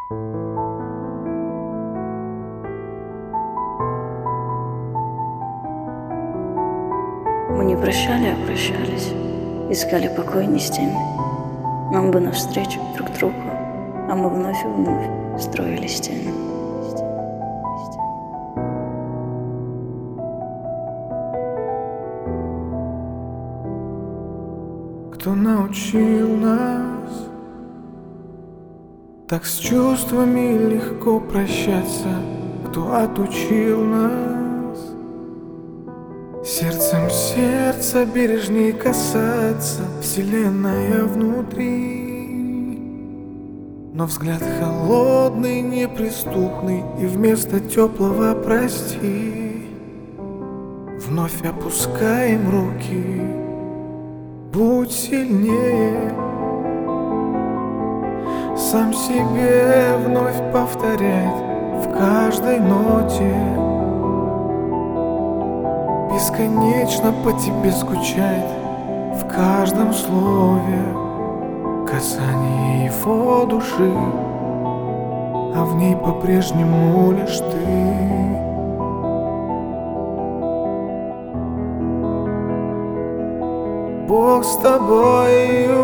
Мы не прощали, а прощались, искали покой не с теми. Нам бы навстречу друг другу, а мы вновь и вновь строили стены. Кто научил нас так с чувствами легко прощаться? Кто отучил нас сердцем сердца бережней касаться? Вселенная внутри, но взгляд холодный, неприступный, и вместо теплого прости вновь опускаем руки. Будь сильнее, сам себе вновь повторяет в каждой ноте. Бесконечно по тебе скучает в каждом слове, касание его души, а в ней по-прежнему лишь ты. Бог с тобою.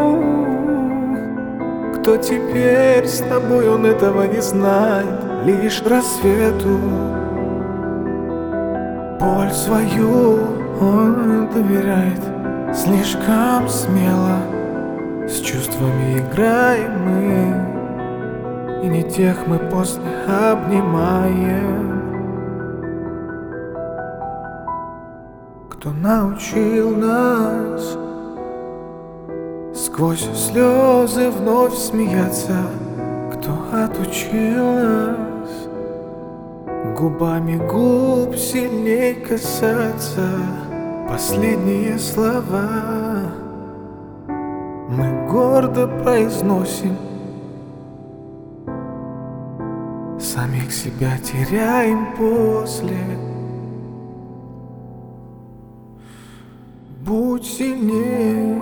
Кто теперь с тобой, он этого не знает. Лишь рассвету боль свою он доверяет. Слишком смело с чувствами играем мы, и не тех мы после обнимаем. Кто научил нас сквозь слезы вновь смеяться? Кто отучил нас губами губ сильней касаться? Последние слова мы гордо произносим, самих себя теряем после. Будь сильнее,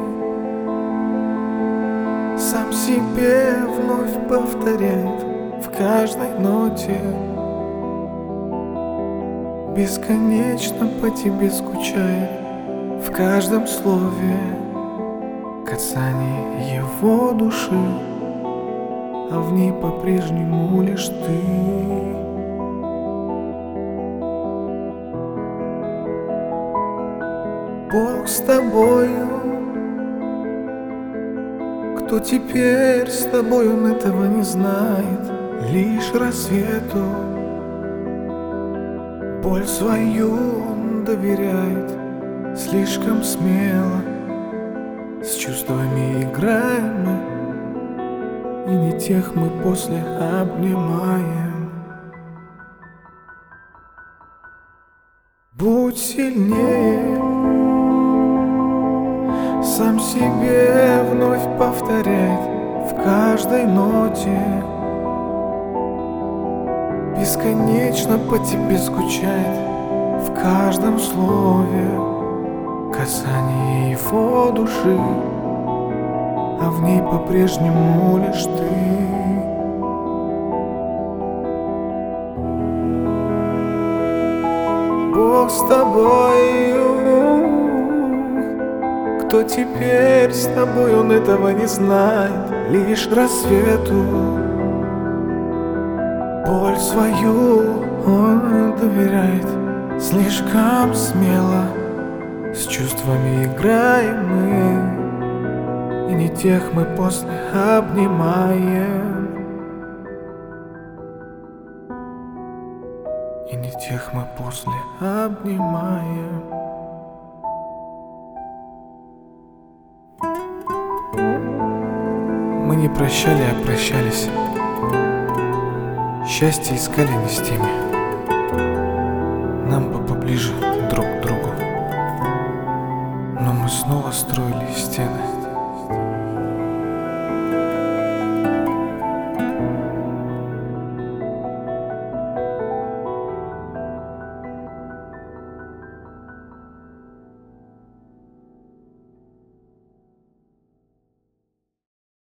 сам себе вновь повторяет в каждой ноте. Бесконечно по тебе скучает в каждом слове, касание его души, а в ней по-прежнему лишь ты. Бог с тобою. Кто теперь с тобой, он этого не знает. Лишь рассвету боль свою он доверяет. Слишком смело с чувствами играем мы, и не тех мы после обнимаем. Будь сильнее, сам себе вновь повторяет в каждой ноте. Бесконечно по тебе скучает в каждом слове, касание его души, а в ней по-прежнему лишь ты. Бог с тобою. Кто теперь с тобой, он этого не знает. Лишь рассвету боль свою он доверяет. Слишком смело с чувствами играем мы, и не тех мы после обнимаем. И не тех мы после обнимаем. Мы не прощали, а прощались. Счастье искали не с теми. Нам бы поближе друг к другу, но мы снова строили стены.